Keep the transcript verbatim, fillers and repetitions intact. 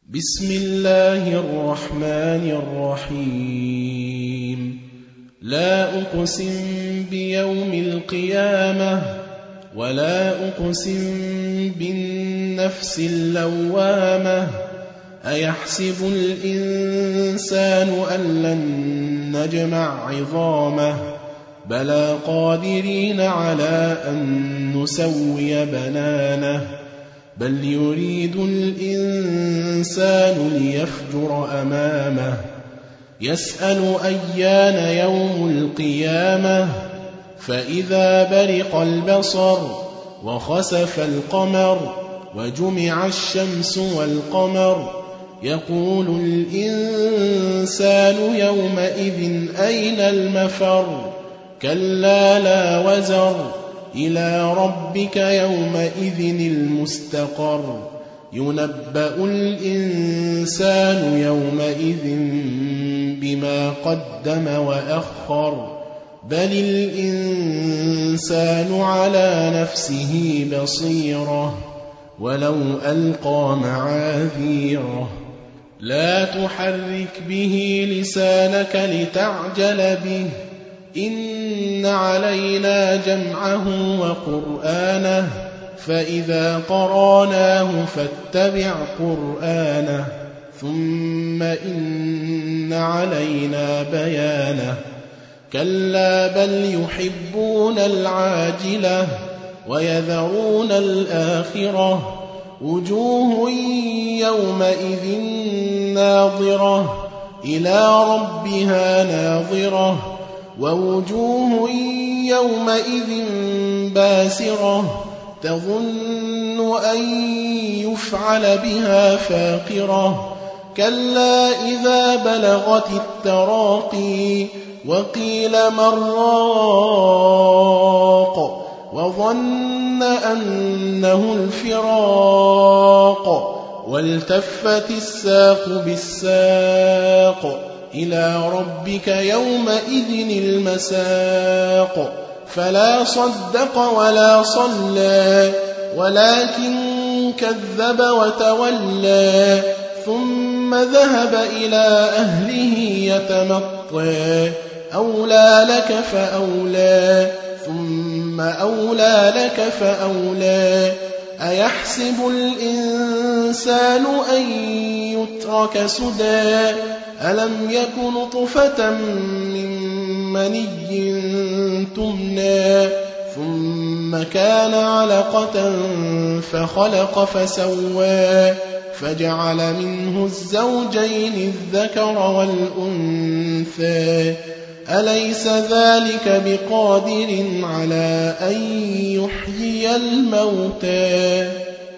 بسم الله الرحمن الرحيم لا أقسم بيوم القيامة ولا أقسم بالنفس اللوامة أيحسب الإنسان أن لن نجمع عظامه بلى قادرين على أن نسوي بنانه بل يريد الإنسان ليفجر أمامه يسأل أيان يوم القيامة فإذا برق البصر وخسف القمر وجمع الشمس والقمر يقول الإنسان يومئذ أين المفر كلا لا وزر إلى ربك يومئذ المستقر ينبأ الإنسان يومئذ بما قدم وأخر بل الإنسان على نفسه بصيرة ولو ألقى معاذيره لا تحرك به لسانك لتعجل به إن علينا جمعه وقرآنه فإذا قرأناه فاتبع قرآنه ثم إن علينا بيانه كلا بل يحبون العاجلة ويذرون الآخرة وجوه يومئذ ناظرة إلى ربها ناظرة ووجوه يومئذ باسرة تظن أن يفعل بها فاقرة كلا إذا بلغت التراقي وقيل من راق وظن أنه الفراق والتفت الساق بالساق إلى ربك يومئذ المساق فلا صدق ولا صلى ولكن كذب وتولى ثم ذهب إلى أهله يتمطى أولى لك فأولى ثم أولى لك فأولى أيحسب الإنسان أن يترك سدى ألم يك نطفة من مني تمنى ثم كان علقة فخلق فسوى فجعل منه الزوجين الذكر والأنثى أليس ذلك بقادر على أن يحيي الموتى